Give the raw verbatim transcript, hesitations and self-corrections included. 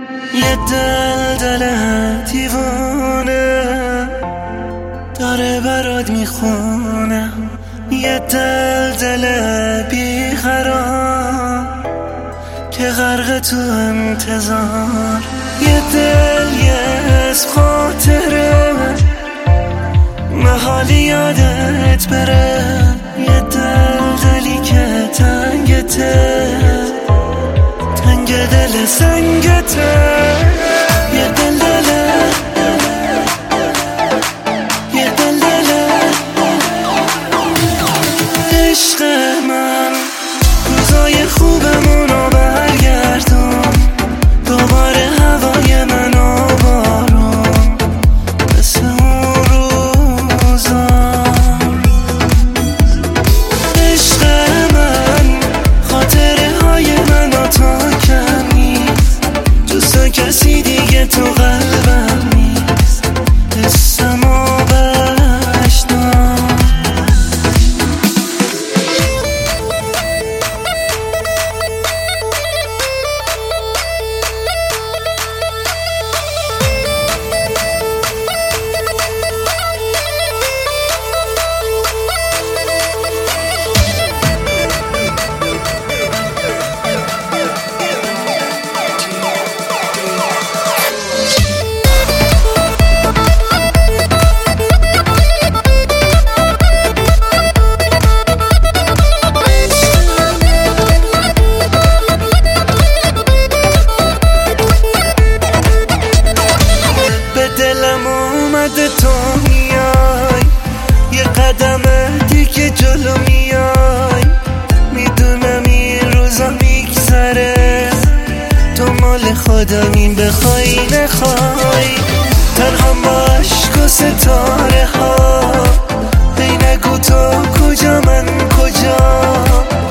یه دل دل دیوانه داره برات میخونه، یه دل دل بیقرار که غرق تو انتظار، یه دل یه از خاطره محالی یادت بره، یه دل دلی که تنگته تنگ دل سنگته، یه دل دله یه دل دله عشق من، روزای خوبمونو برگردون، دوباره هوای من و بارون مثل اون روزا. عشق من خاطره های من و تا کمی جز کسی دیگه تو قلبم نیست، حسم و بشنو. دلم اومده تو میای، یه قدم دیگه جلو میای، میدونم این روزا میگذره، تو مال خودمی بخوای نخوای، تنها با عشق و ستاره ها، ای نگو تو کجا من کجا،